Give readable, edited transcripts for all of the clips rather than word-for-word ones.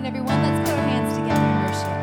And everyone, let's put our hands together and worship.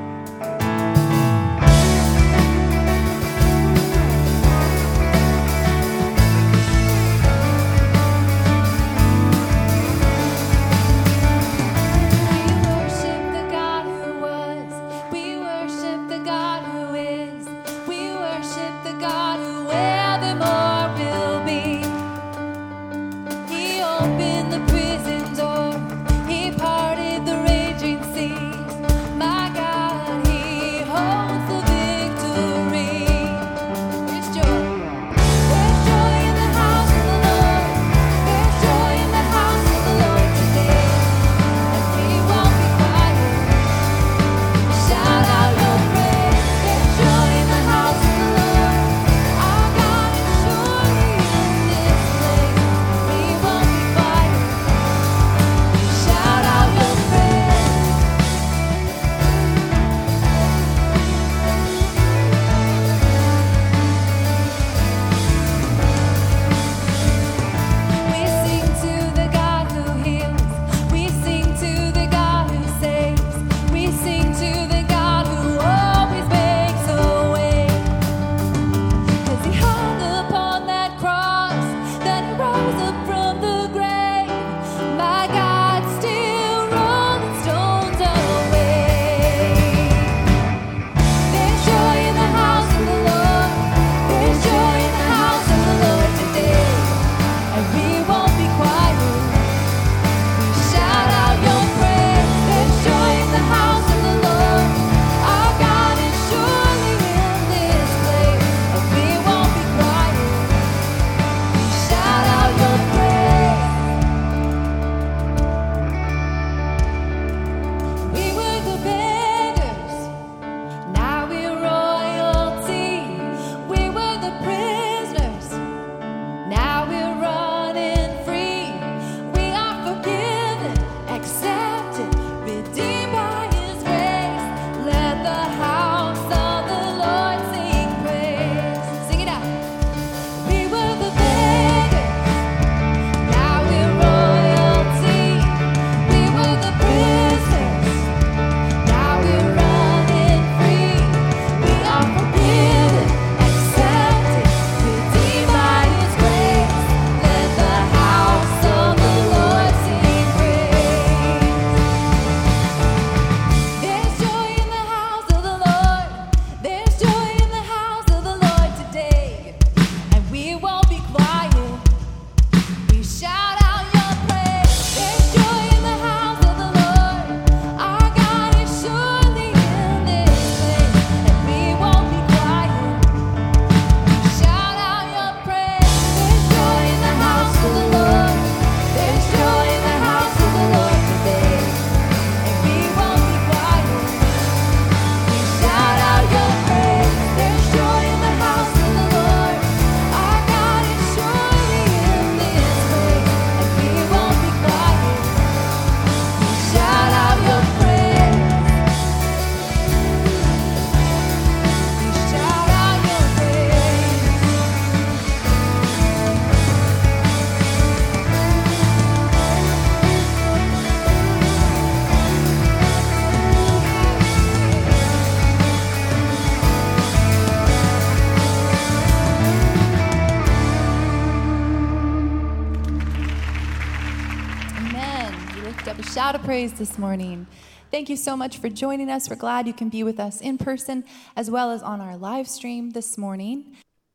Shout of praise this morning. Thank you so much for joining us. We're glad you can be with us in person as well as on our live stream this morning.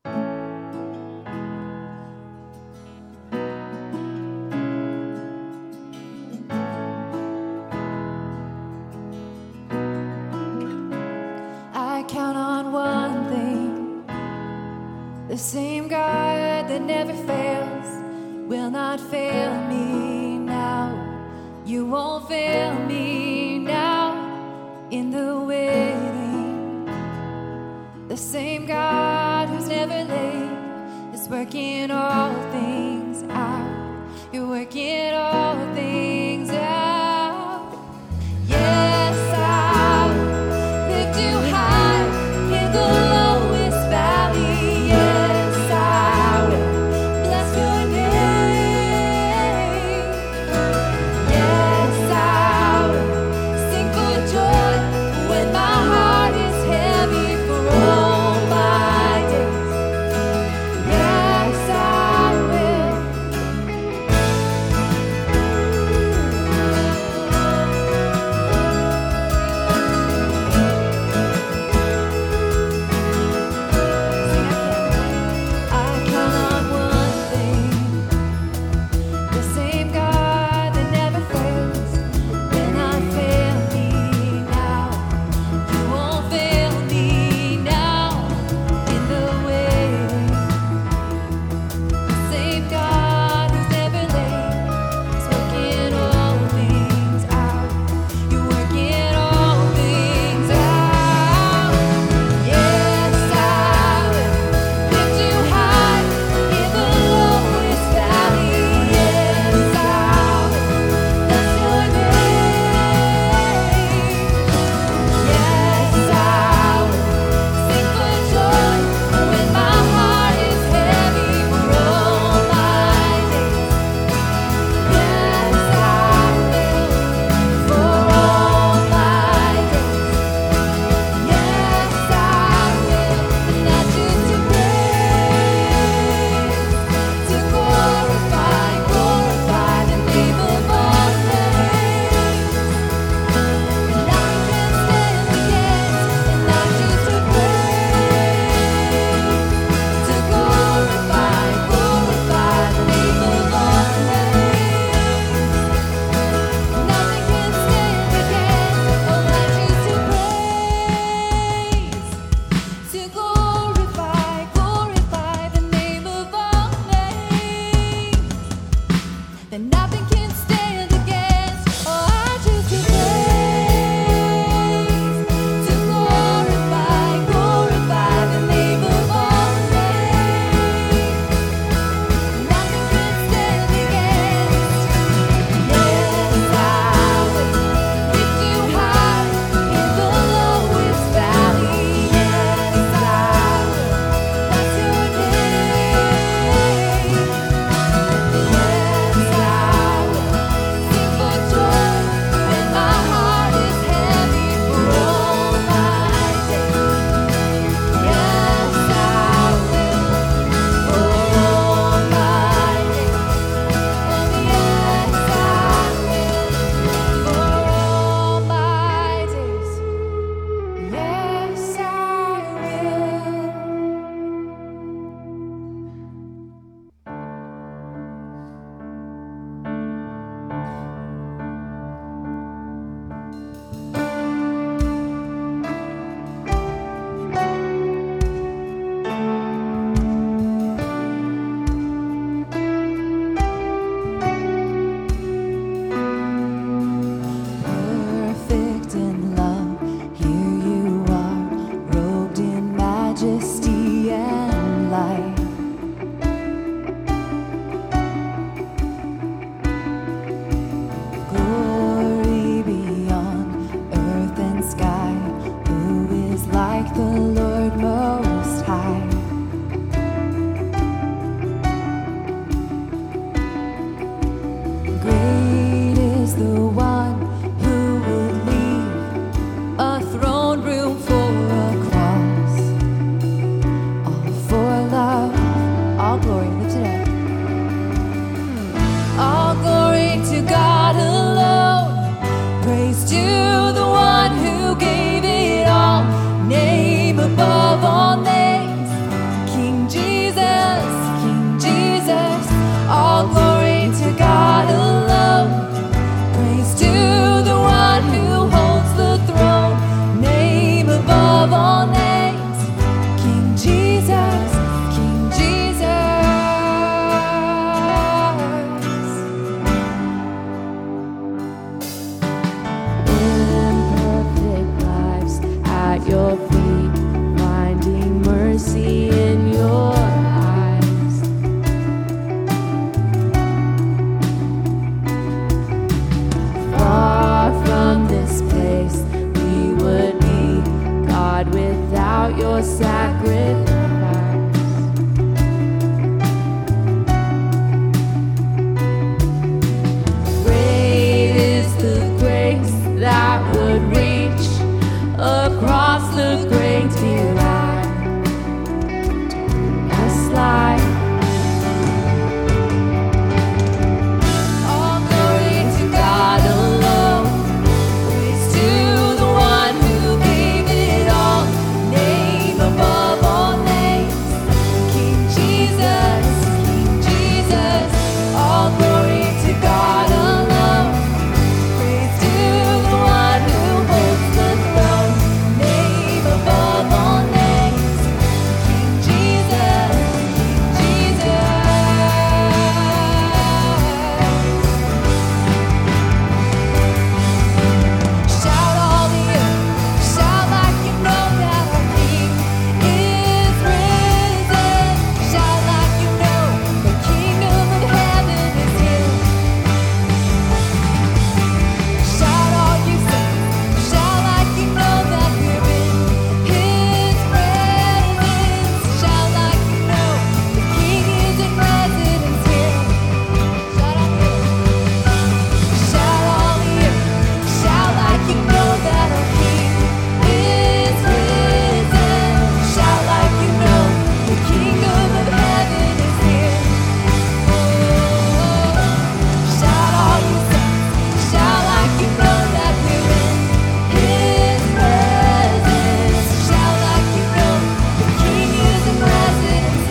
I count on one thing. The same God that never fails will not fail me now. You won't fail me now in the waiting. The same God who's never late is working all things out. You're working all things out. Yes, I'll lift you high in the lowest valley. Yes, I will bless your name. Yes, I will glory. Lift it up. All glory to God alone. Praise to the one who gave it all. Name above all names. King Jesus, King Jesus. All glory to God alone. Praise to the one who holds the throne. Name above all names. King Jesus, King Jesus. Imperfect lives at your feet, finding mercy in your eyes. Far from this place we would be, God, without your sacrifice. Great is the grace that would reach across the great divide. Yes, life. All glory to God alone. Praise to the one who gave it all. Name above all names. King Jesus, King Jesus. All glory to God alone. Praise to the one who holds the throne. Name above all names. King Jesus, King Jesus. Shout all the earth, shout like you know that our King is risen. Shout like you know the kingdom of heaven is here. Shout all you saints, shout like you know that we're in His presence. Shout like you know the King is in residence here. Shout all the earth, shout all the earth, shout like you know that our King is risen. Shout like you know the kingdom of heaven is here. Shout all you saints, shout like you know that we're in His presence. Shout like you know the King is in residence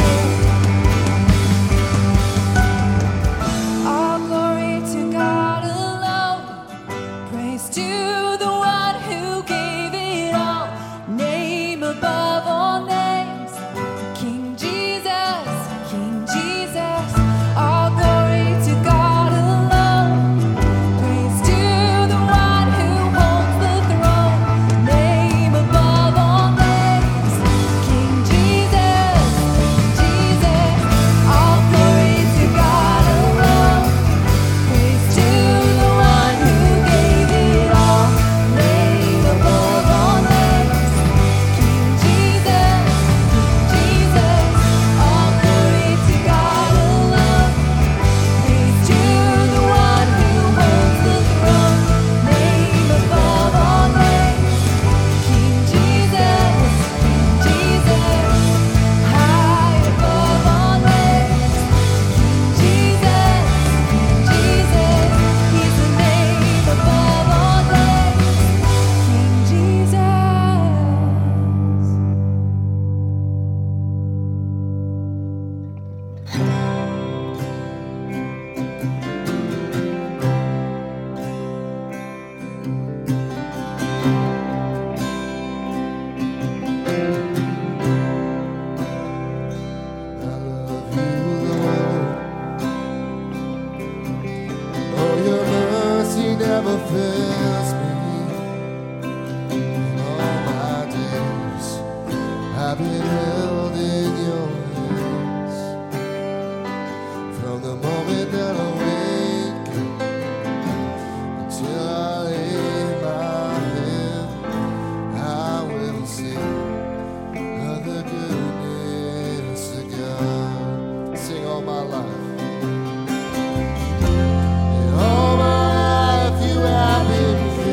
here. All glory to God alone. Praise to the one who gave it all. Name above all names. King Jesus, King Jesus. All glory to God alone. Praise to the one who holds the throne. Name above all names. King Jesus, King Jesus. All glory to God alone. Praise to the one who gave it all. Name above all names. King Jesus, King Jesus. All glory to God alone. Praise to the one who holds the throne. Name above all names. King Jesus, King Jesus. High above all names. King Jesus, King Jesus. He's the name above all names. King Jesus. I love you, Lord. Oh, your mercy never fails me. In all my days, I've been held in your hands. From the moment that I wake until I lay my head, I will sing of the goodness of God. Sing all my life. In all my life you have been faithful.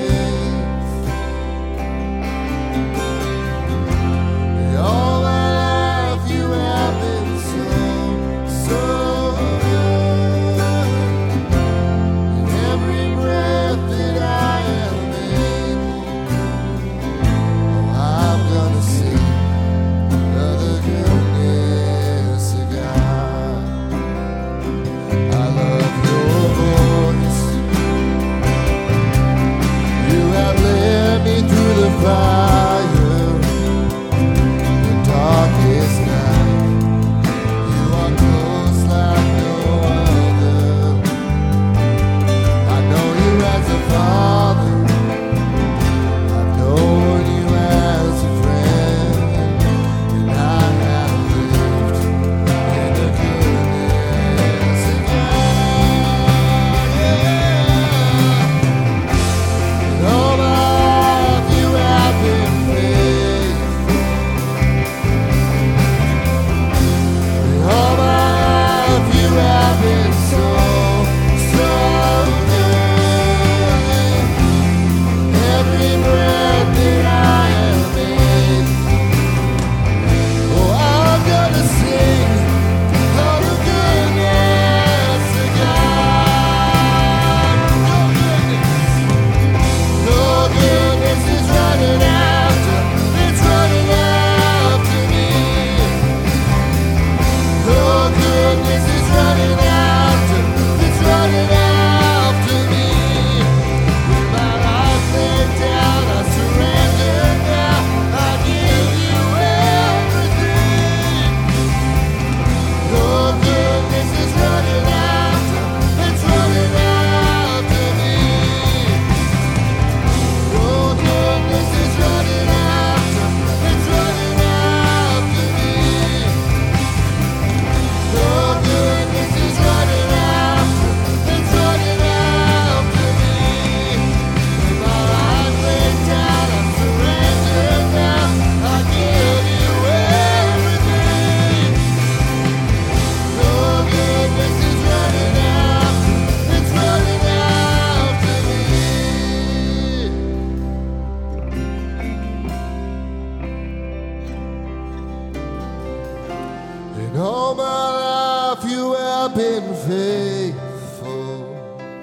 life you have been faithful.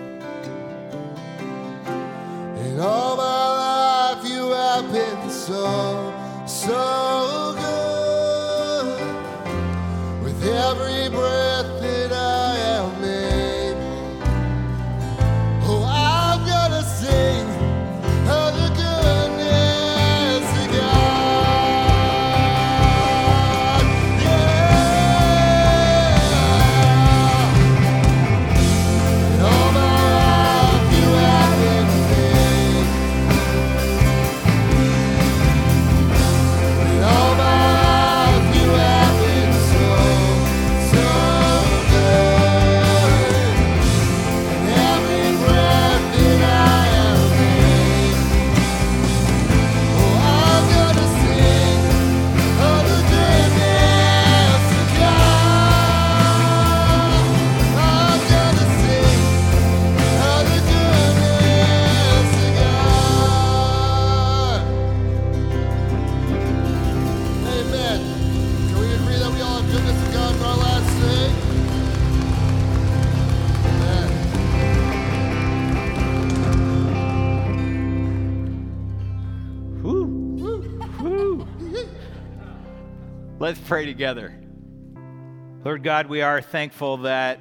In all my life you have been so, so good. With every breath that I am able, oh, I'm gonna sing of the goodness of God. Yeah. In all my life you have been faithful. In all my life you have been so, so good. And every breath that I am able, oh, I'm gonna sing of the goodness of God. I'm gonna sing of the goodness of God. Amen. Can we agree that we all have goodness of God for our last day? Amen. Woo. Woo. Let's pray together. Lord God, we are thankful that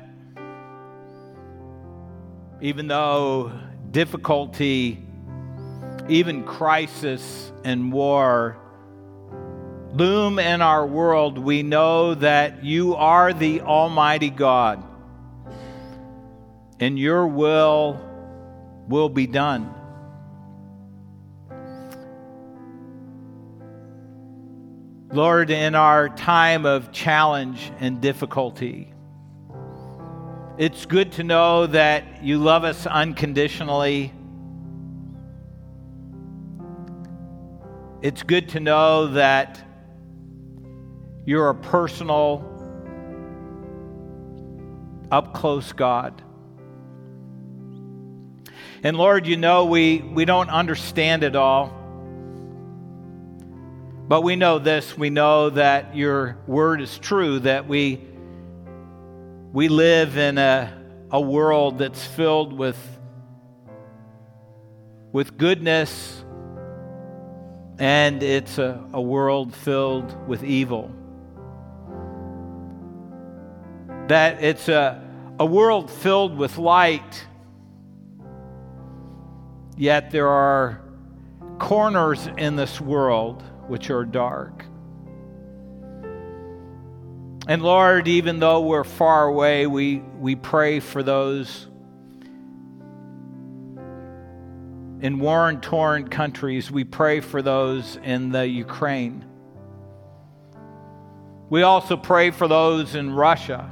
even though difficulty, even crisis and war loom in our world, we know that you are the Almighty God, and your will be done. Lord, in our time of challenge and difficulty, it's good to know that you love us unconditionally. It's good to know that you're a personal, up-close God. And Lord, you know we don't understand it all. But we know this, we know that your word is true, that we live in a world that's filled with goodness, and it's a world filled with evil. That it's a world filled with light, yet there are corners in this world which are dark. And Lord, even though we're far away, we pray for those in war-torn countries. We pray for those in the Ukraine. We also pray for those in Russia,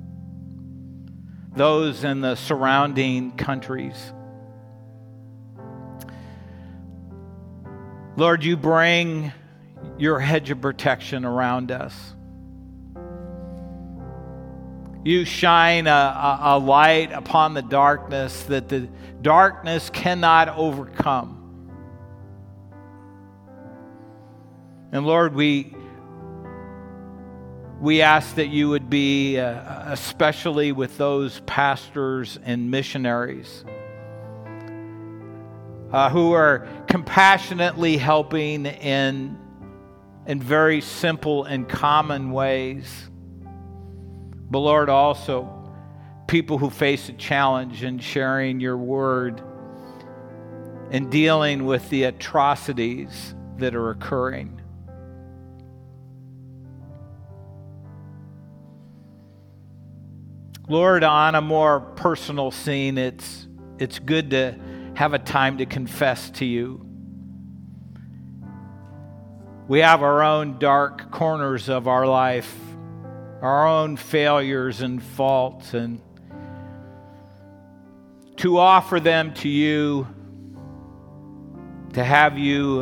those in the surrounding countries. Lord, you bring your hedge of protection around us. You shine a light upon the darkness that the darkness cannot overcome. And Lord, we ask that you would be, especially with those pastors and missionaries who are compassionately helping in very simple and common ways. But Lord, also people who face a challenge in sharing your word and dealing with the atrocities that are occurring. Lord, on a more personal scene, it's good to have a time to confess to you. We have our own dark corners of our life, our own failures and faults, and to offer them to you, to have you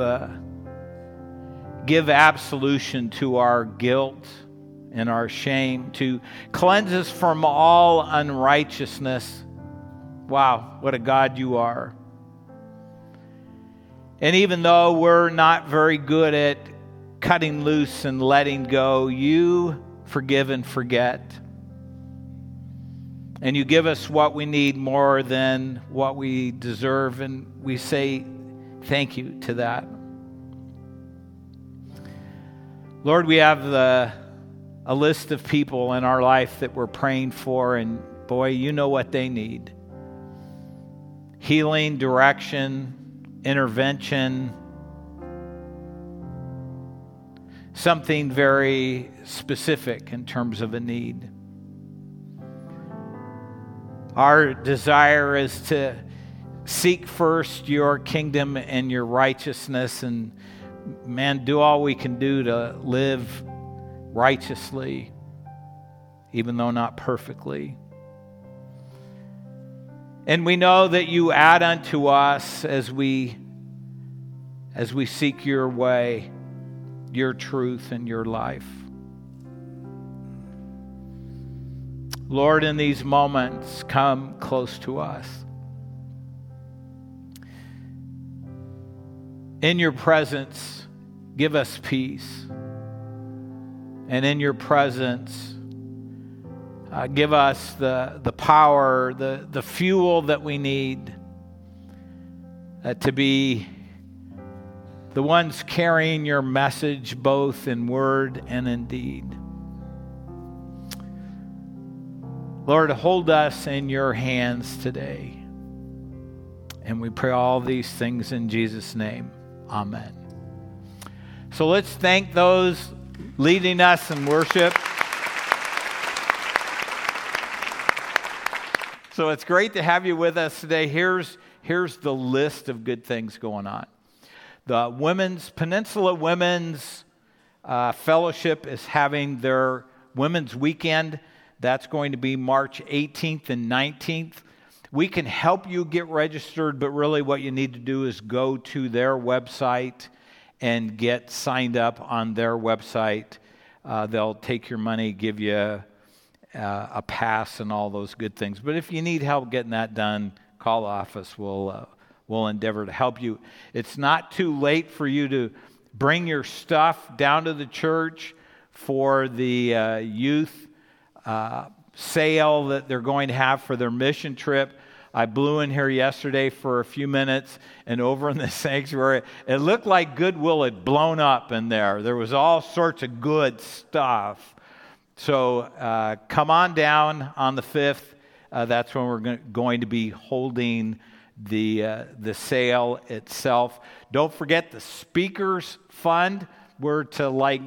give absolution to our guilt and our shame, to cleanse us from all unrighteousness. Wow, what a God you are. And even though we're not very good at cutting loose and letting go, you forgive and forget. And you give us what we need more than what we deserve, and we say thank you to that. Lord, we have a list of people in our life that we're praying for, and boy, you know what they need. Healing, direction, intervention, something very specific in terms of a need. Our desire is to seek first your kingdom and your righteousness, and man, do all we can do to live righteously, even though not perfectly. And we know that you add unto us as we seek your way, your truth, and your life. Lord, in these moments, come close to us. In your presence, give us peace. And in your presence, give us the power, the fuel that we need to be the ones carrying your message both in word and in deed. Lord, hold us in your hands today. And we pray all these things in Jesus' name. Amen. So let's thank those leading us in worship. So it's great to have you with us today. Here's the list of good things going on. The Peninsula Women's Fellowship is having their Women's Weekend. That's going to be March 18th and 19th. We can help you get registered, but really what you need to do is go to their website and get signed up on their website. They'll take your money, give you a pass and all those good things. But if you need help getting that done, call the office. We'll endeavor to help you. It's not too late for you to bring your stuff down to the church for the youth sale that they're going to have for their mission trip. I blew in here yesterday for a few minutes, and over in the sanctuary, it looked like Goodwill had blown up in there. There was all sorts of good stuff. So come on down on the 5th. That's when we're going to be holding the sale itself. Don't forget the speakers fund. We're to like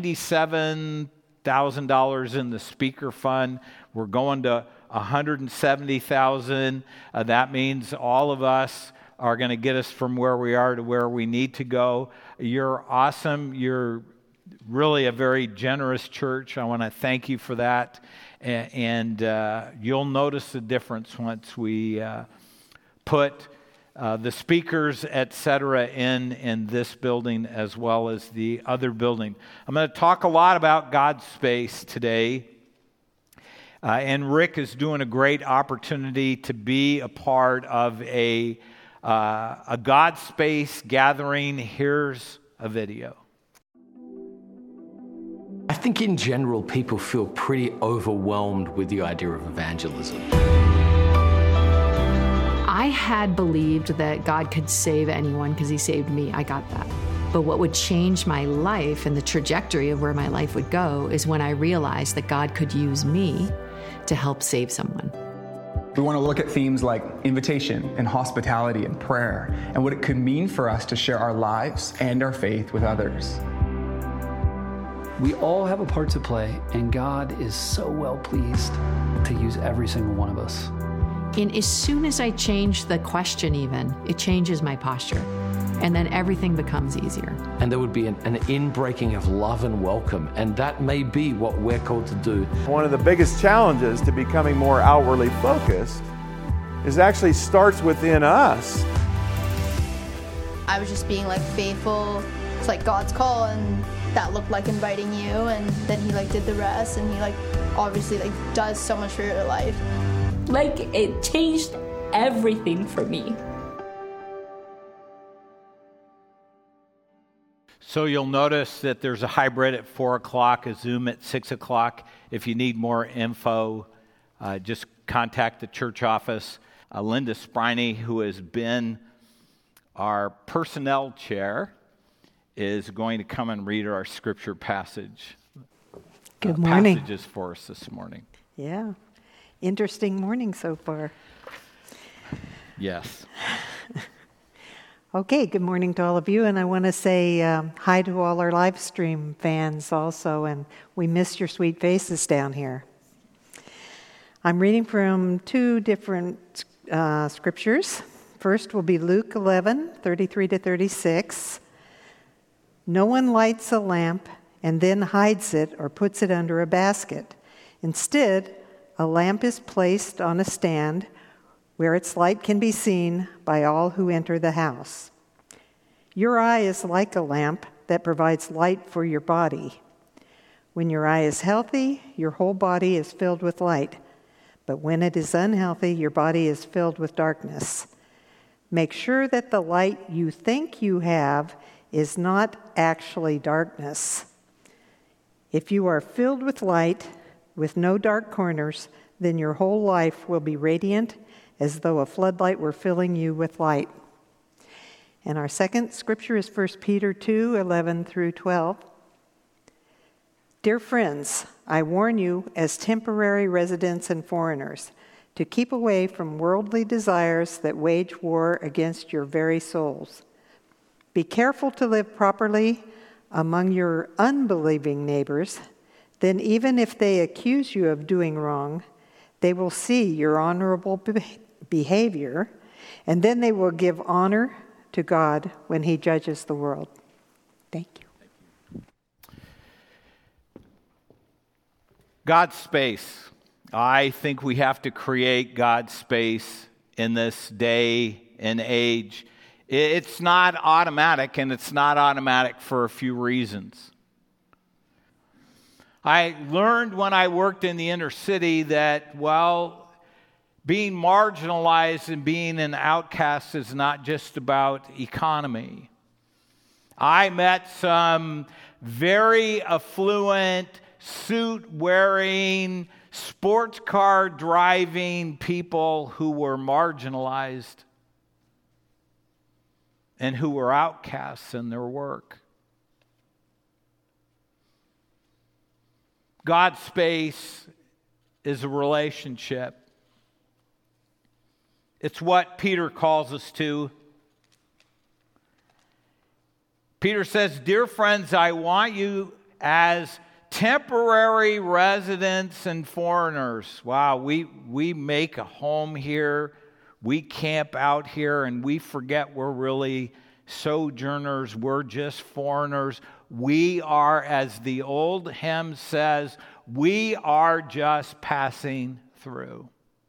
$97,000 in the speaker fund. We're going to $170,000. That means all of us are going to get us from where we are to where we need to go. You're awesome. You're really a very generous church. I want to thank you for that. And you'll notice the difference once we put the speakers, etc., in this building as well as the other building. I'm going to talk a lot about God's space today. And Rick is doing a great opportunity to be a part of a God space gathering. Here's a video. I think in general, people feel pretty overwhelmed with the idea of evangelism. I had believed that God could save anyone because he saved me. I got that. But what would change my life and the trajectory of where my life would go is when I realized that God could use me to help save someone. We want to look at themes like invitation and hospitality and prayer and what it could mean for us to share our lives and our faith with others. We all have a part to play, and God is so well pleased to use every single one of us. And as soon as I change the question even, it changes my posture. And then everything becomes easier. And there would be an inbreaking of love and welcome, and that may be what we're called to do. One of the biggest challenges to becoming more outwardly focused is actually starts within us. I was just being like faithful. It's like God's call, and that looked like inviting you, and then he like did the rest, and he like obviously like does so much for your life. Like it changed everything for me. So you'll notice that there's a hybrid at 4 o'clock, a Zoom at 6 o'clock. If you need more info, just contact the church office. Linda Spriney, who has been our personnel chair, is going to come and read our scripture passages for us this morning. Yeah. Interesting morning so far. Yes. Okay, good morning to all of you, and I want to say hi to all our live stream fans also, and we miss your sweet faces down here. I'm reading from two different scriptures. First will be Luke 11, 33 to 36. No one lights a lamp and then hides it or puts it under a basket. Instead, a lamp is placed on a stand where its light can be seen by all who enter the house. Your eye is like a lamp that provides light for your body. When your eye is healthy, your whole body is filled with light. But when it is unhealthy, your body is filled with darkness. Make sure that the light you think you have is not actually darkness. If you are filled with light, with no dark corners, then your whole life will be radiant as though a floodlight were filling you with light. And our second scripture is 1 Peter 2, 11 through 12. Dear friends, I warn you as temporary residents and foreigners to keep away from worldly desires that wage war against your very souls. Be careful to live properly among your unbelieving neighbors. Then even if they accuse you of doing wrong, they will see your honorable behavior, and then they will give honor to God when he judges the world. Thank you. God's space. I think we have to create God's space in this day and age. It's not automatic, and it's not automatic for a few reasons. I learned when I worked in the inner city that, being marginalized and being an outcast is not just about economy. I met some very affluent, suit-wearing, sports car driving people who were marginalized and who were outcasts in their work. God's space is a relationship. It's what Peter calls us to. Peter says, "Dear friends, I want you as temporary residents and foreigners." Wow, we make a home here. We camp out here, and we forget we're really sojourners. We're just foreigners. We are, as the old hymn says, we are just passing through.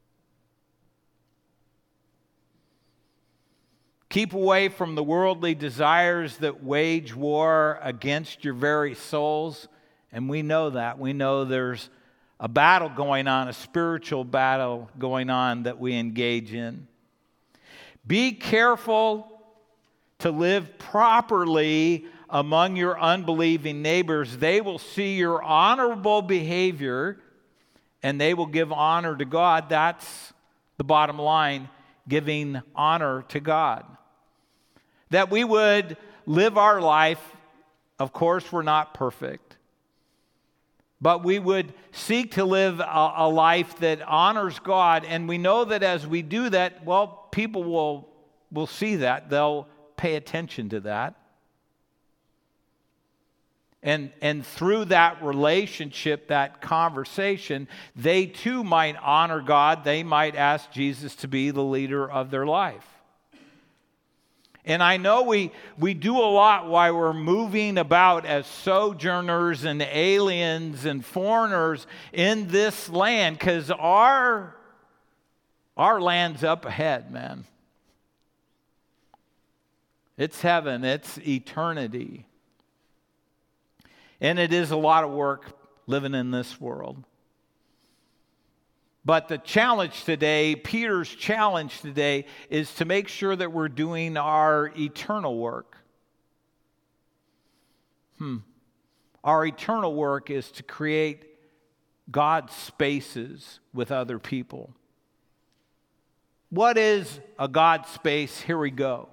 Keep away from the worldly desires that wage war against your very souls. And we know that. We know there's a battle going on, a spiritual battle going on that we engage in. Be careful to live properly among your unbelieving neighbors. They will see your honorable behavior and they will give honor to God. That's the bottom line, giving honor to God. That we would live our life, of course we're not perfect, but we would seek to live a life that honors God. And we know that as we do that, people will see that. They'll pay attention to that. And through that relationship, that conversation, they too might honor God. They might ask Jesus to be the leader of their life. And I know we do a lot while we're moving about as sojourners and aliens and foreigners in this land, because our land's up ahead, man. It's heaven. It's eternity. And it is a lot of work living in this world. But the challenge today, Peter's challenge today, is to make sure that we're doing our eternal work. Our eternal work is to create God's spaces with other people. What is a God space? Here we go.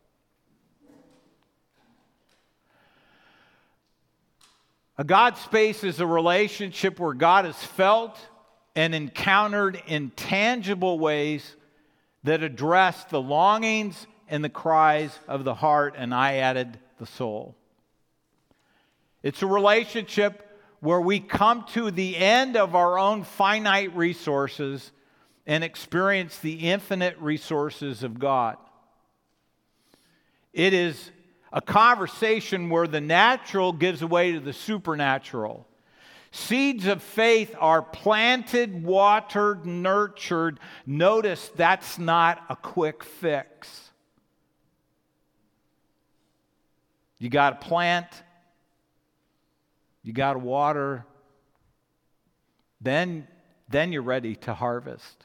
A God space is a relationship where God is felt and encountered in tangible ways that address the longings and the cries of the heart, and I added the soul. It's a relationship where we come to the end of our own finite resources and experience the infinite resources of God. It is a conversation where the natural gives way to the supernatural. Seeds of faith are planted, watered, nurtured. Notice that's not a quick fix. You got to plant, you got to water, then you're ready to harvest.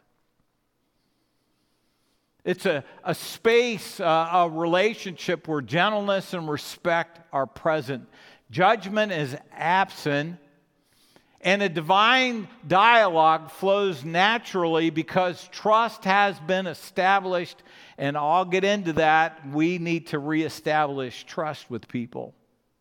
It's a space, a relationship where gentleness and respect are present. Judgment is absent, and a divine dialogue flows naturally because trust has been established, and I'll get into that. We need to reestablish trust with people.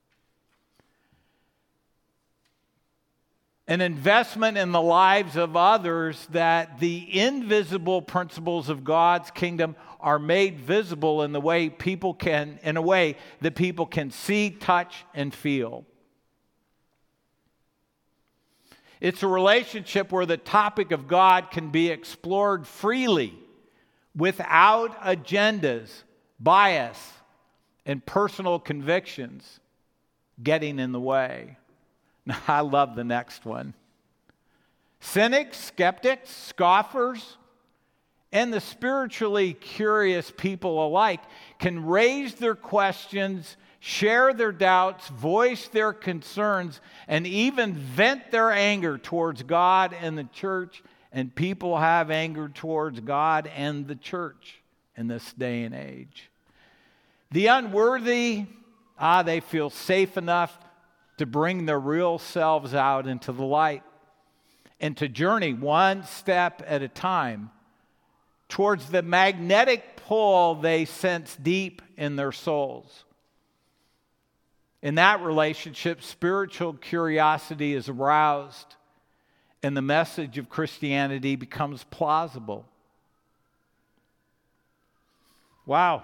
An investment in the lives of others that the invisible principles of God's kingdom are made visible in a way that people can see, touch, and feel. It's a relationship where the topic of God can be explored freely without agendas, bias, and personal convictions getting in the way. Now, I love the next one. Cynics, skeptics, scoffers, and the spiritually curious people alike can raise their questions, share their doubts, voice their concerns, and even vent their anger towards God and the church. And people have anger towards God and the church in this day and age. The unworthy, they feel safe enough to bring their real selves out into the light and to journey one step at a time towards the magnetic pull they sense deep in their souls. In that relationship, spiritual curiosity is aroused and the message of Christianity becomes plausible. Wow.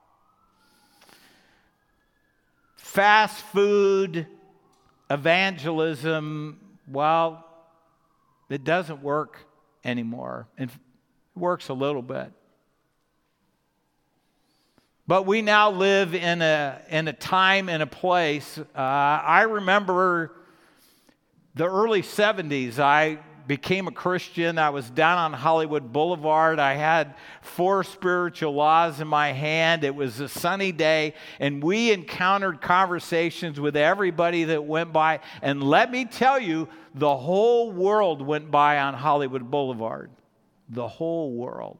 Fast food evangelism, well, it doesn't work anymore. It works a little bit. But we now live in a time and a place. I remember the early 70s. I became a Christian. I was down on Hollywood Boulevard. I had 4 spiritual laws in my hand. It was a sunny day, and we encountered conversations with everybody that went by. And let me tell you, the whole world went by on Hollywood Boulevard. The whole world.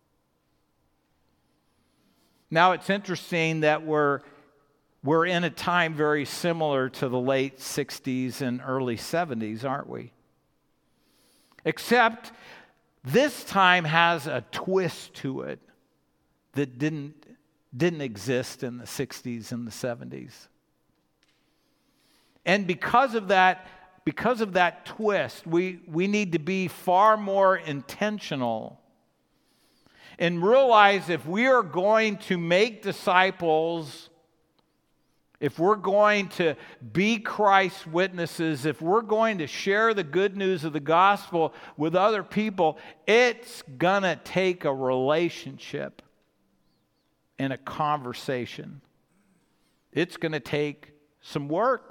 Now, it's interesting that we're in a time very similar to the late 60s and early 70s, aren't we? Except this time has a twist to it that didn't exist in the 60s and the 70s. And because of that twist, we need to be far more intentional and realize if we are going to make disciples, if we're going to be Christ's witnesses, if we're going to share the good news of the gospel with other people, it's going to take a relationship and a conversation. It's going to take some work.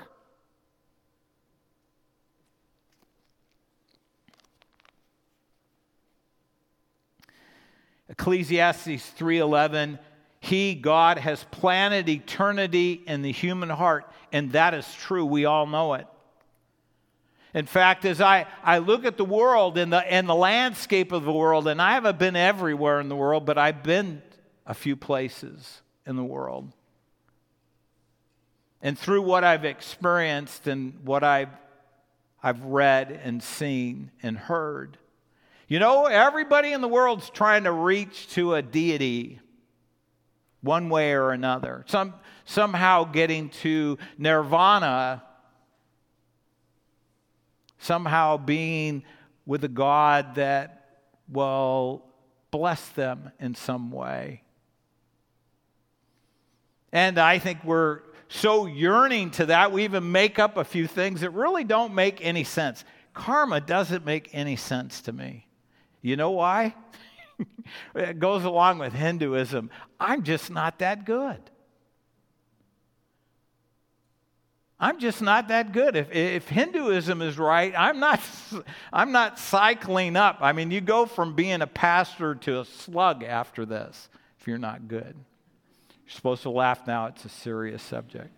Ecclesiastes 3:11, He, God, has planted eternity in the human heart, and that is true. We all know it. In fact, as I look at the world and the landscape of the world, and I haven't been everywhere in the world, but I've been a few places in the world. And through what I've experienced and what I've I've read and seen and heard. You know, everybody in the world's trying to reach to a deity one way or another. Somehow getting to nirvana, somehow being with a God that will bless them in some way. And I think we're so yearning to that, we even make up a few things that really don't make any sense. Karma doesn't make any sense to me. You know why? It goes along with Hinduism. I'm just not that good. I'm just not that good. If Hinduism is right, I'm not cycling up. I mean, you go from being a pastor to a slug after this if you're not good. You're supposed to laugh now. It's a serious subject.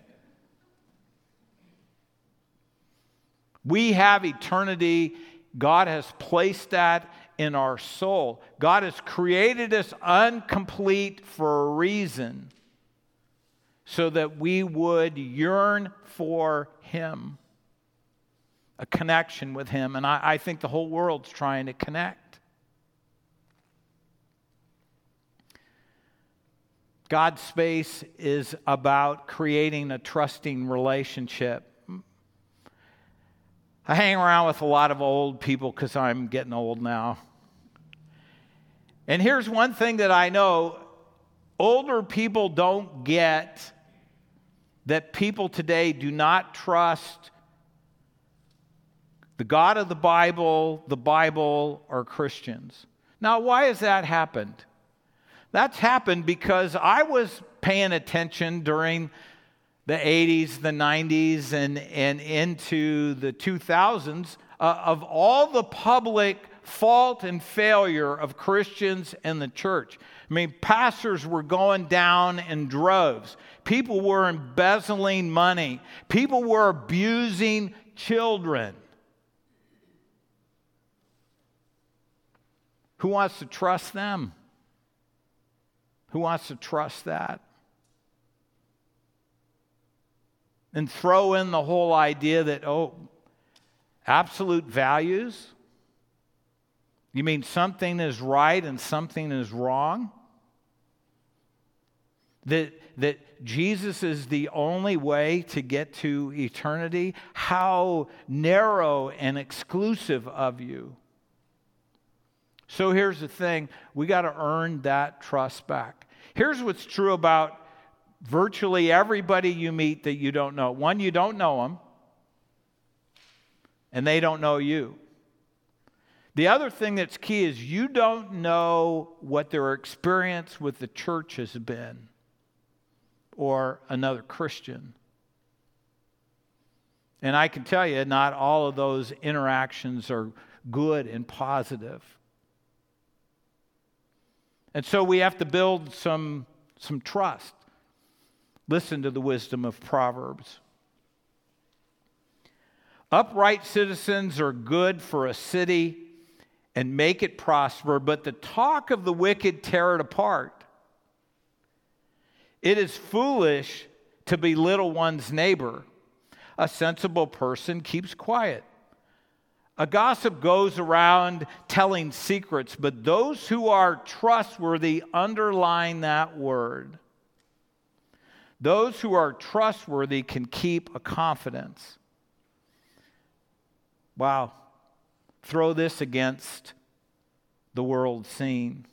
We have eternity. God has placed that in our soul. God has created us incomplete for a reason, so that we would yearn for Him, a connection with Him. And I think the whole world's trying to connect. God's space is about creating a trusting relationship. I hang around with a lot of old people because I'm getting old now. And here's one thing that I know. Older people don't get that people today do not trust the God of the Bible, or Christians. Now, why has that happened? That's happened because I was paying attention during the 80s, the 90s, and into the 2000s of all the public fault and failure of Christians and the church. I mean, pastors were going down in droves. People were embezzling money. People were abusing children. Who wants to trust them? Who wants to trust that? And throw in the whole idea that, absolute values? You mean something is right and something is wrong? That Jesus is the only way to get to eternity? How narrow and exclusive of you. So here's the thing, we got to earn that trust back. Here's what's true about virtually everybody you meet that you don't know. One, you don't know them, and they don't know you. The other thing that's key is you don't know what their experience with the church has been, or another Christian. And I can tell you, not all of those interactions are good and positive. And so we have to build some trust. Listen to the wisdom of Proverbs. Upright citizens are good for a city and make it prosper, but the talk of the wicked tear it apart. It is foolish to belittle one's neighbor. A sensible person keeps quiet. A gossip goes around telling secrets, but those who are trustworthy, underline that word. Those who are trustworthy can keep a confidence. Wow. Throw this against the world scene.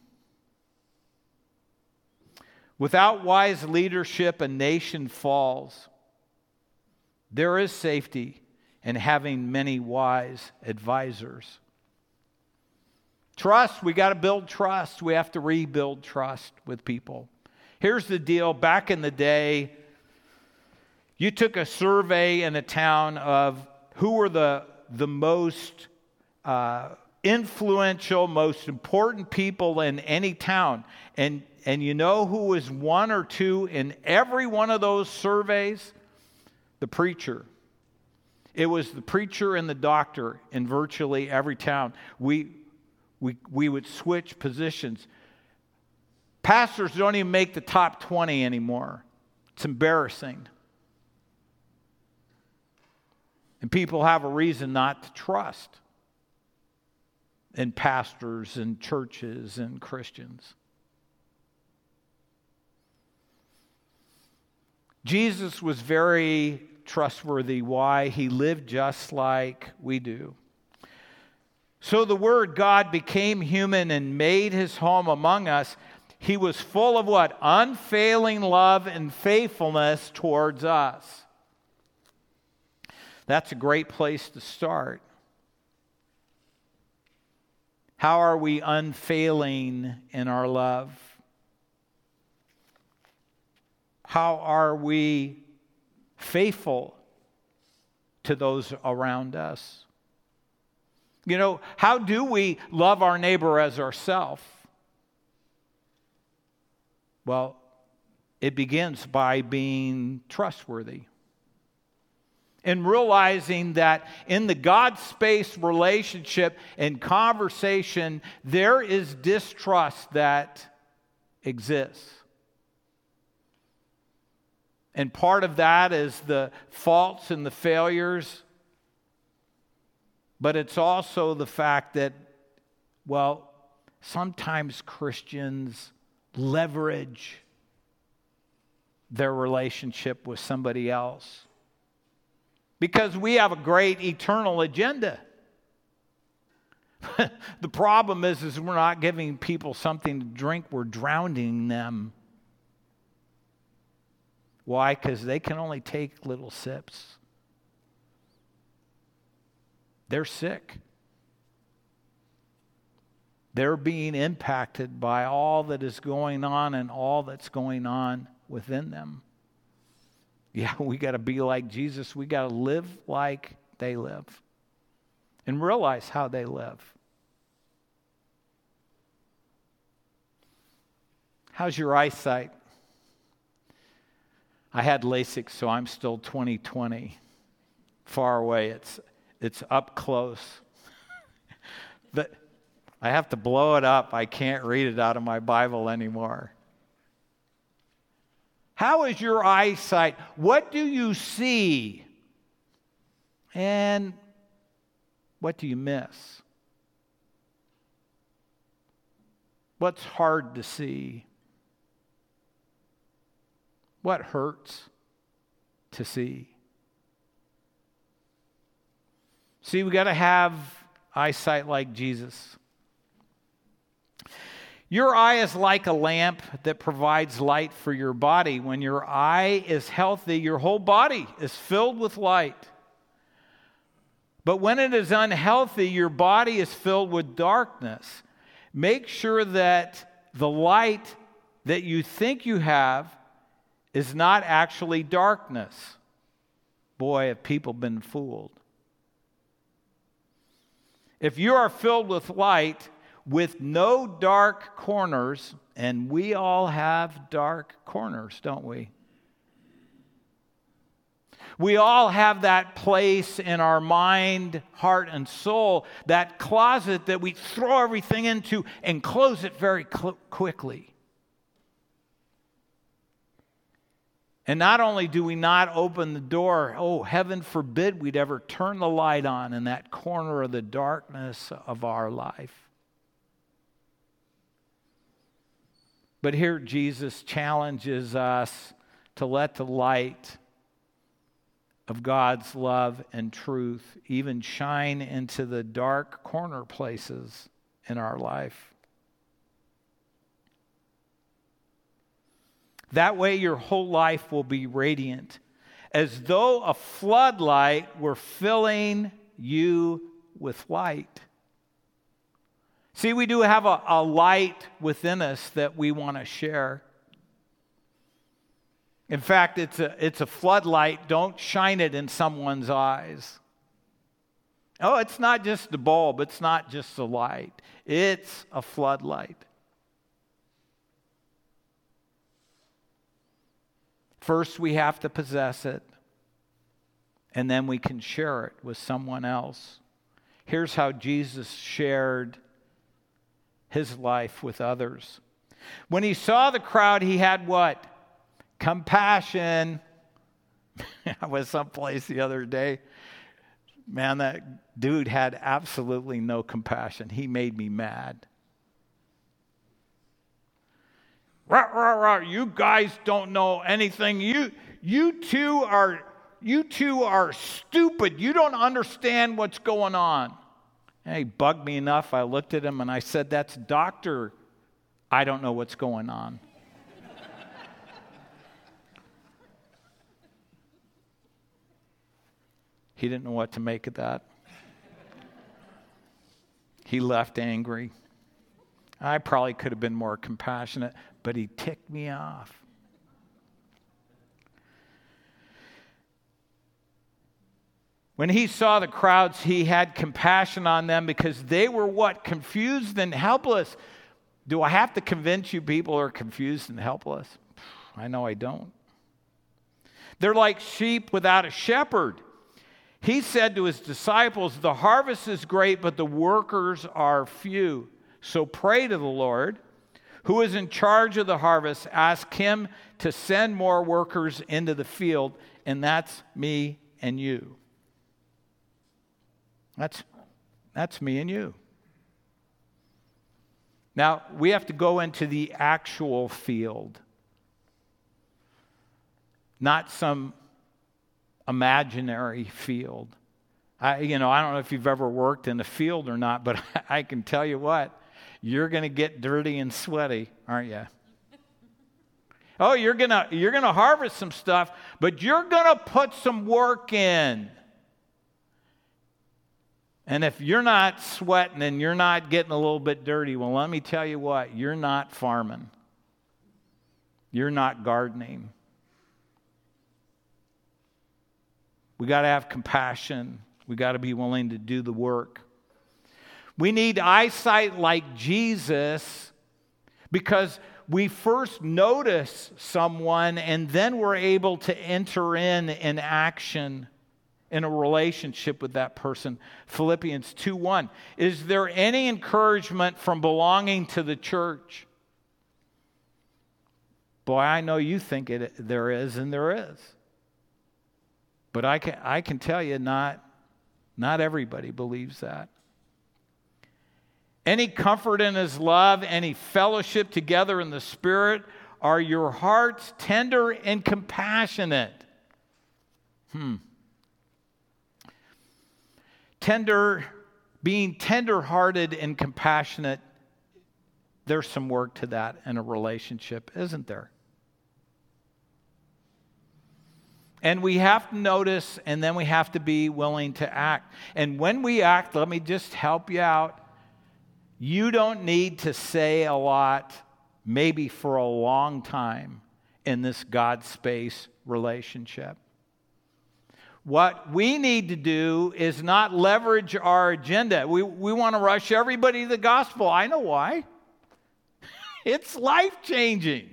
Without wise leadership, a nation falls. There is safety in having many wise advisors. Trust, we got to build trust. We have to rebuild trust with people. Here's the deal. Back in the day, you took a survey in a town of who were the most influential, most important people in any town. And you know who was one or two in every one of those surveys? The preacher. It was the preacher and the doctor in virtually every town. We would switch positions. Pastors don't even make the top 20 anymore. It's embarrassing. And people have a reason not to trust in pastors and churches and Christians. Jesus was very trustworthy. Why? He lived just like we do. So the Word God became human and made his home among us. He was full of what? Unfailing love and faithfulness towards us. That's a great place to start. How are we unfailing in our love? How are we faithful to those around us? You know, how do we love our neighbor as ourselves? Well, it begins by being trustworthy and realizing that in the God-space relationship and conversation, there is distrust that exists. And part of that is the faults and the failures. But it's also the fact that, well, sometimes Christians leverage their relationship with somebody else because we have a great eternal agenda. The problem is we're not giving people something to drink, we're drowning them. Why? Because they can only take little sips. They're sick. They're being impacted by all that is going on and all that's going on within them. Yeah, we got to be like Jesus. We got to live like they live and realize how they live. How's your eyesight? I had LASIK, so I'm still 20/20. Far away. It's up close. But I have to blow it up. I can't read it out of my Bible anymore. How is your eyesight? What do you see? And what do you miss? What's hard to see? What hurts to see? See, we got to have eyesight like Jesus. Your eye is like a lamp that provides light for your body. When your eye is healthy, your whole body is filled with light. But when it is unhealthy, your body is filled with darkness. Make sure that the light that you think you have is not actually darkness. Boy, have people been fooled. If you are filled with light, with no dark corners, and we all have dark corners, don't we? We all have that place in our mind, heart, and soul, that closet that we throw everything into and close it very quickly. And not only do we not open the door, oh, heaven forbid we'd ever turn the light on in that corner of the darkness of our life. But here Jesus challenges us to let the light of God's love and truth even shine into the dark corner places in our life. That way your whole life will be radiant, as though a floodlight were filling you with light. See, we do have a light within us that we want to share. In fact, it's a floodlight. Don't shine it in someone's eyes. Oh, it's not just a bulb. It's not just a light. It's a floodlight. First, we have to possess it, and then we can share it with someone else. Here's how Jesus shared his life with others. When he saw the crowd, he had what? Compassion. I was someplace the other day. Man, that dude had absolutely no compassion. He made me mad. Rah, rah, rah, you guys don't know anything. You two are stupid. You don't understand what's going on. And he bugged me enough. I looked at him and I said, that's Doctor. I don't know what's going on. He didn't know what to make of that. He left angry. I probably could have been more compassionate, but he ticked me off. When he saw the crowds, he had compassion on them because they were what? Confused and helpless. Do I have to convince you people are confused and helpless? I know I don't. They're like sheep without a shepherd. He said to his disciples, the harvest is great, but the workers are few. So pray to the Lord, who is in charge of the harvest. Ask him to send more workers into the field, and that's me and you. That's me and you. Now, we have to go into the actual field, not some imaginary field. I don't know if you've ever worked in a field or not, but I can tell you what, you're going to get dirty and sweaty, aren't you? Oh, you're going to harvest some stuff, but you're going to put some work in. And if you're not sweating and you're not getting a little bit dirty, well, let me tell you what, you're not farming. You're not gardening. We got to have compassion. We got to be willing to do the work. We need eyesight like Jesus because we first notice someone and then we're able to enter in action in a relationship with that person. Philippians 2:1. Is there any encouragement from belonging to the church? Boy, I know you think there is, and there is. But I can tell you, not everybody believes that. Any comfort in his love, any fellowship together in the Spirit, are your hearts tender and compassionate? Being tender-hearted and compassionate, there's some work to that in a relationship, isn't there? And we have to notice, and then we have to be willing to act. And when we act, let me just help you out. You don't need to say a lot, maybe for a long time, in this God-space relationship. What we need to do is not leverage our agenda. We want to rush everybody to the gospel. I know why. It's life-changing.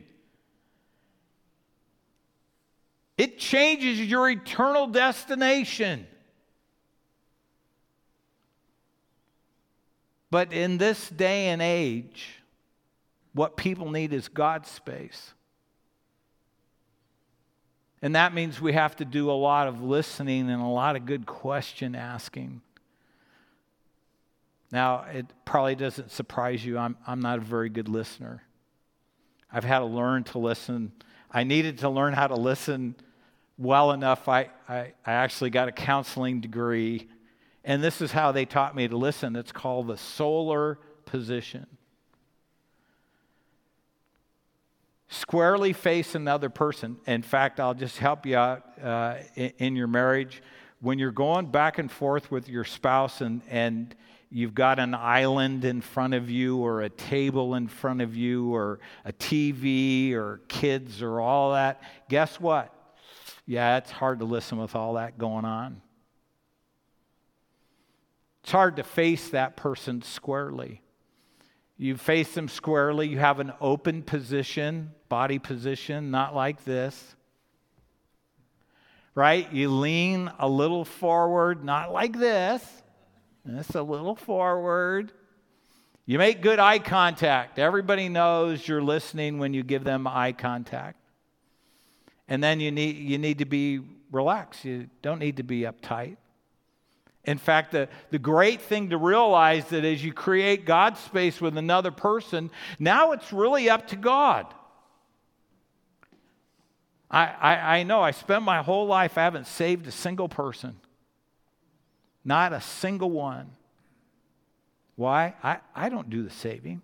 It changes your eternal destination. But in this day and age, what people need is God's space. And that means we have to do a lot of listening and a lot of good question asking. Now, it probably doesn't surprise you. I'm not a very good listener. I've had to learn to listen. I needed to learn how to listen well enough. I actually got a counseling degree, and this is how they taught me to listen. It's called the solar position. Squarely face another person. In fact, I'll just help you out in your marriage. When you're going back and forth with your spouse and you've got an island in front of you or a table in front of you or a TV or kids or all that, guess what? Yeah, it's hard to listen with all that going on. It's hard to face that person squarely. You face them squarely. You have an open position, body position, not like this. Right? You lean a little forward, not like this. Just a little forward. You make good eye contact. Everybody knows you're listening when you give them eye contact. And then you need to be relaxed. You don't need to be uptight. In fact, the great thing to realize that as you create God's space with another person, now it's really up to God. I know I spent my whole life, I haven't saved a single person. Not a single one. Why? I don't do the saving.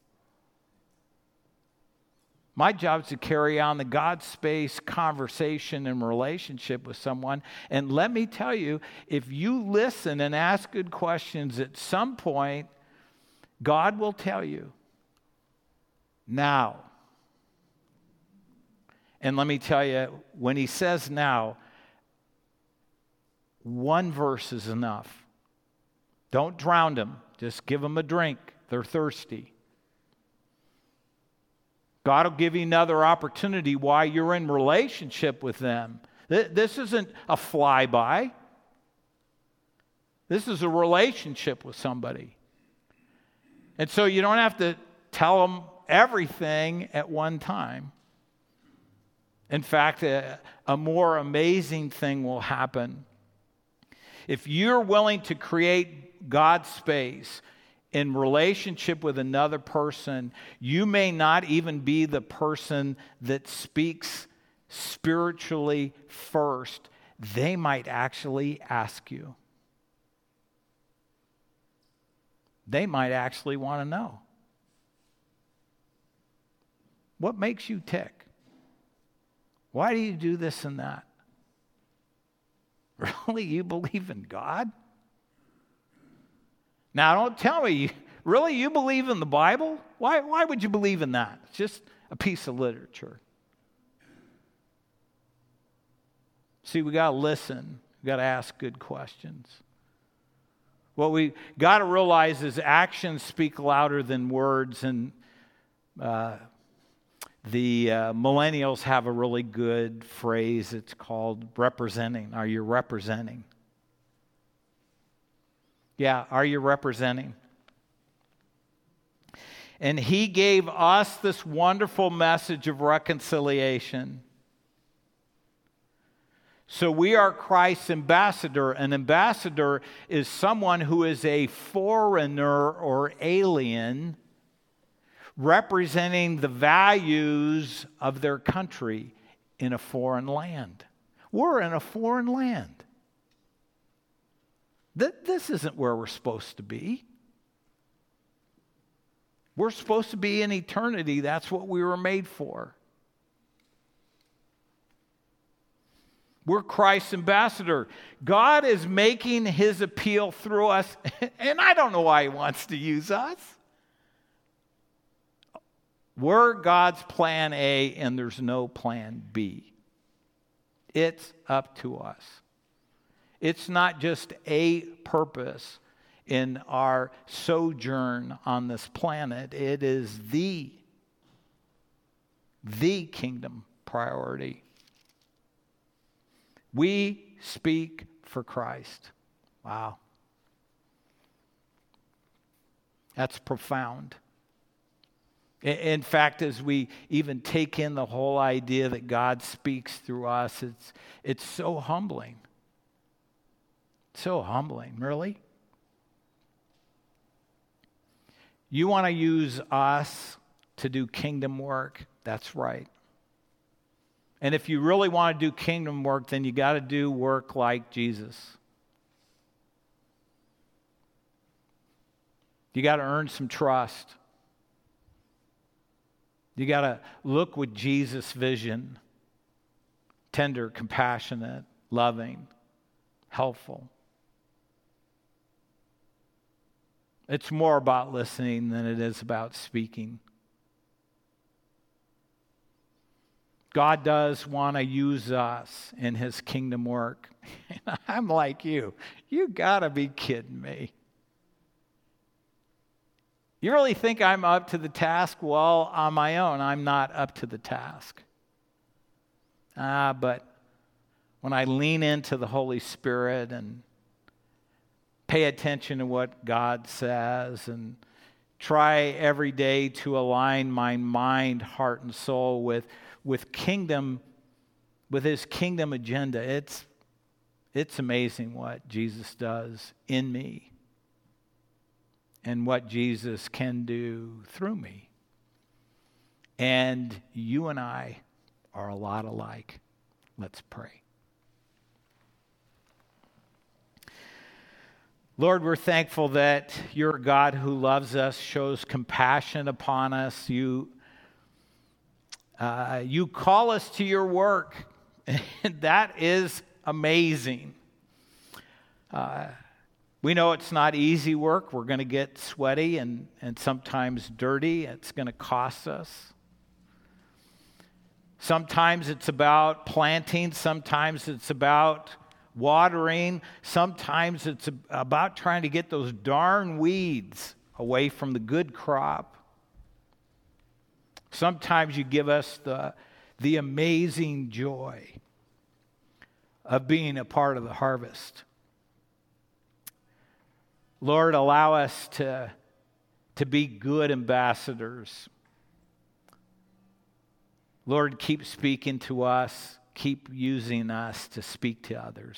My job is to carry on the God space conversation and relationship with someone. And let me tell you, if you listen and ask good questions, at some point, God will tell you, now. And let me tell you, when he says now, one verse is enough. Don't drown them. Just give them a drink. They're thirsty. God will give you another opportunity while you're in relationship with them. This isn't a flyby. This is a relationship with somebody. And so you don't have to tell them everything at one time. In fact, a more amazing thing will happen. If you're willing to create God's space in relationship with another person, you may not even be the person that speaks spiritually first. They might actually ask you. They might actually want to know. What makes you tick? Why do you do this and that? Really, you believe in God? Now, don't tell me, really, you believe in the Bible? Why would you believe in that? It's just a piece of literature. See, we got to listen. We got to ask good questions. What we got to realize is actions speak louder than words, and the millennials have a really good phrase. It's called representing. Are you representing? Yeah, are you representing? And he gave us this wonderful message of reconciliation. So we are Christ's ambassador. An ambassador is someone who is a foreigner or alien representing the values of their country in a foreign land. We're in a foreign land. This isn't where we're supposed to be. We're supposed to be in eternity. That's what we were made for. We're Christ's ambassador. God is making his appeal through us, and I don't know why he wants to use us. We're God's plan A, and there's no plan B. It's up to us. It's not just a purpose in our sojourn on this planet. It is the kingdom priority. We speak for Christ. Wow. That's profound. In fact, as we even take in the whole idea that God speaks through us, it's so humbling. So humbling, really. You want to use us to do kingdom work? That's right. And if you really want to do kingdom work, then you got to do work like Jesus. You got to earn some trust. You got to look with Jesus' vision. Tender, compassionate, loving, helpful. It's more about listening than it is about speaking. God does want to use us in his kingdom work. I'm like you. You got to be kidding me. You really think I'm up to the task? Well, on my own, I'm not up to the task. But when I lean into the Holy Spirit and pay attention to what God says and try every day to align my mind, heart, and soul with kingdom, with his kingdom agenda, It's amazing what Jesus does in me and what Jesus can do through me. And you and I are a lot alike. Let's pray. Lord, we're thankful that you're a God who loves us, shows compassion upon us. You call us to your work, and that is amazing. We know it's not easy work. We're going to get sweaty and sometimes dirty. It's going to cost us. Sometimes it's about planting. Sometimes it's about watering. Sometimes it's about trying to get those darn weeds away from the good crop. Sometimes you give us the amazing joy of being a part of the harvest. Lord, allow us to be good ambassadors. Lord, keep speaking to us. Keep using us to speak to others.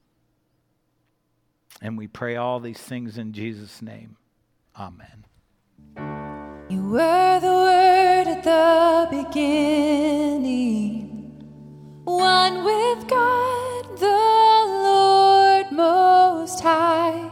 And we pray all these things in Jesus' name. Amen. You were the Word at the beginning, one with God, the Lord Most High.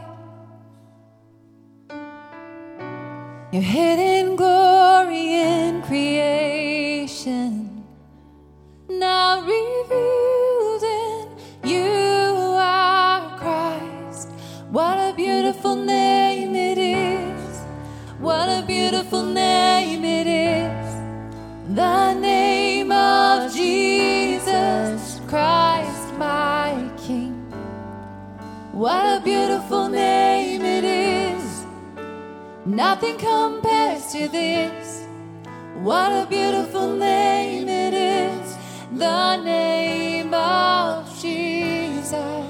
Your hidden glory in creation, now revealed in you are Christ. What a beautiful name it is. What a beautiful name it is. The name of Jesus Christ, my King. What a beautiful name it is. Nothing compares to this. What a beautiful name it is. The name of Jesus.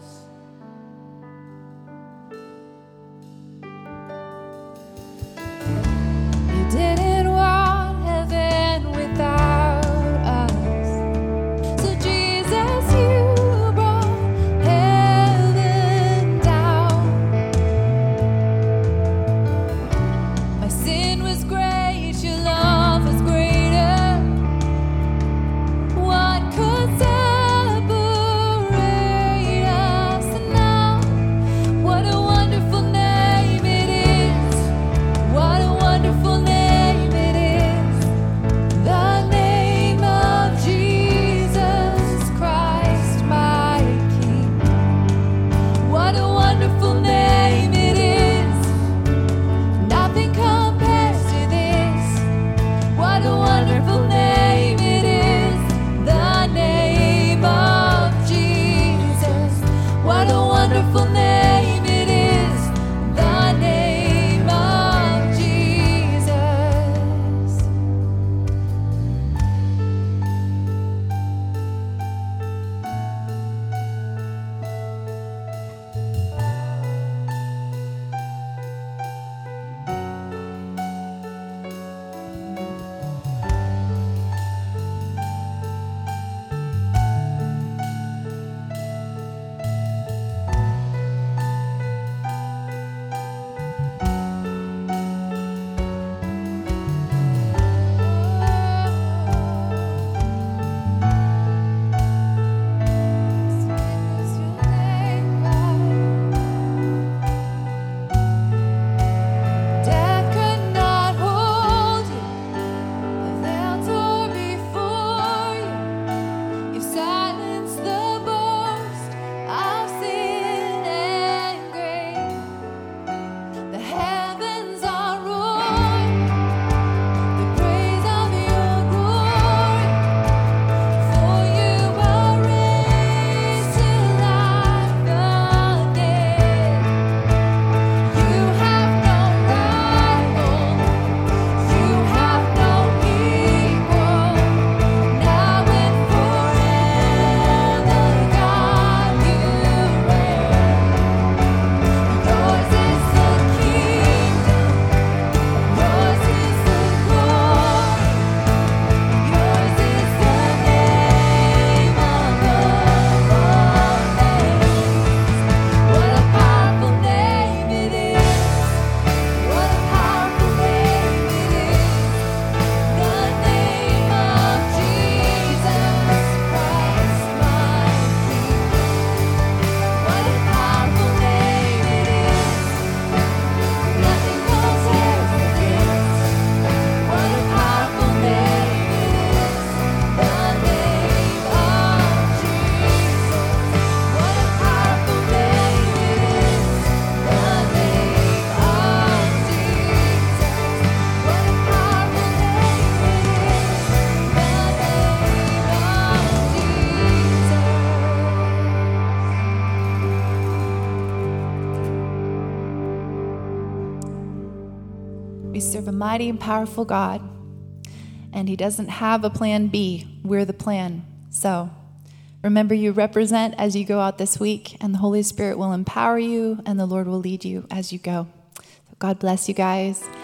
You didn't want heaven without us. So Jesus, you brought heaven down. My sin was great, your love was greater. What could We serve a mighty and powerful God, and he doesn't have a plan B. We're the plan. So remember, you represent as you go out this week, and the Holy Spirit will empower you, and the Lord will lead you as you go. So God bless you guys.